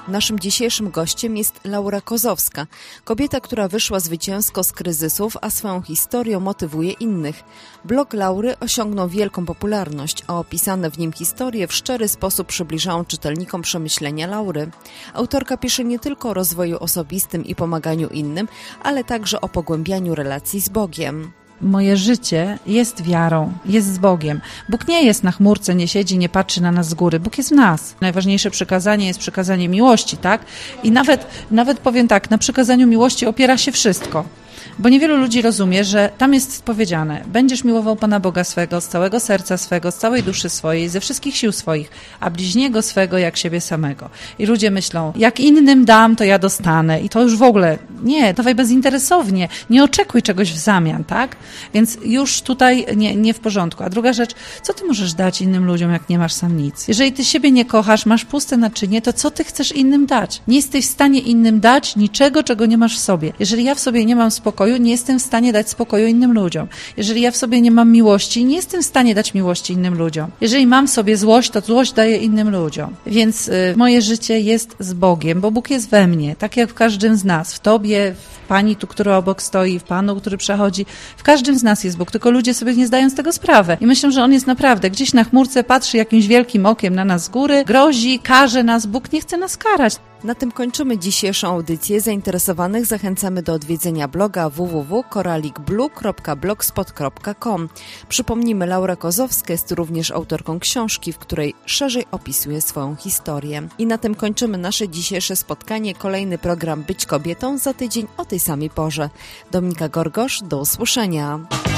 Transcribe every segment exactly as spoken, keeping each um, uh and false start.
Naszym dzisiejszym gościem jest Laura Kozowska, kobieta, która wyszła zwycięsko z kryzysów, a swoją historią motywuje innych. Blog Laury osiągnął wielką popularność, a opisane w nim historie w szczery sposób przybliżają czytelnikom przemyślenia Laury. Autorka pisze nie tylko o rozwoju osobistym i pomaganiu innym, ale także o pogłębianiu relacji z Bogiem. Moje życie jest wiarą, jest z Bogiem. Bóg nie jest na chmurce, nie siedzi, nie patrzy na nas z góry. Bóg jest w nas. Najważniejsze przykazanie jest przykazanie miłości, tak? I nawet, nawet powiem tak, na przykazaniu miłości opiera się wszystko. Bo niewielu ludzi rozumie, że tam jest powiedziane: będziesz miłował Pana Boga swego z całego serca swego, z całej duszy swojej, ze wszystkich sił swoich, a bliźniego swego jak siebie samego. I ludzie myślą, jak innym dam, to ja dostanę. I to już w ogóle nie, dawaj bezinteresownie, nie oczekuj czegoś w zamian, tak? Więc już tutaj nie, nie w porządku. A druga rzecz, co ty możesz dać innym ludziom, jak nie masz sam nic? Jeżeli ty siebie nie kochasz, masz puste naczynie, to co ty chcesz innym dać? Nie jesteś w stanie innym dać niczego, czego nie masz w sobie. Jeżeli ja w sobie nie mam spokoju, nie jestem w stanie dać spokoju innym ludziom. Jeżeli ja w sobie nie mam miłości, nie jestem w stanie dać miłości innym ludziom. Jeżeli mam w sobie złość, to złość daję innym ludziom. Więc y, moje życie jest z Bogiem, bo Bóg jest we mnie, tak jak w każdym z nas. W tobie, w pani, tu, która obok stoi, w panu, który przechodzi. W każdym z nas jest Bóg, tylko ludzie sobie nie zdają z tego sprawy. I myślą, że On jest naprawdę gdzieś na chmurce, patrzy jakimś wielkim okiem na nas z góry, grozi, karze nas. Bóg nie chce nas karać. Na tym kończymy dzisiejszą audycję. Zainteresowanych zachęcamy do odwiedzenia bloga w w w kropka koralikblue kropka blogspot kropka com. Przypomnijmy, Laura Kozowska jest również autorką książki, w której szerzej opisuje swoją historię. I na tym kończymy nasze dzisiejsze spotkanie. Kolejny program Być Kobietą za tydzień o tej samej porze. Dominika Gorgosz, do usłyszenia.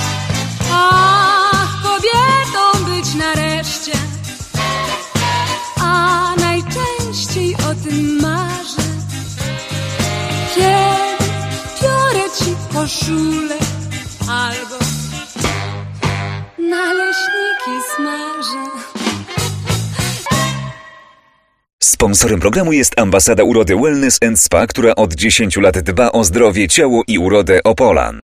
Ach, kobietą być nareszcie, a najczęściej o tym marzę. Kiedy biorę ci koszulę albo naleśniki smażę. Sponsorem programu jest Ambasada Urody Wellness and Spa, która od dziesięciu lat dba o zdrowie, ciało i urodę Opolan.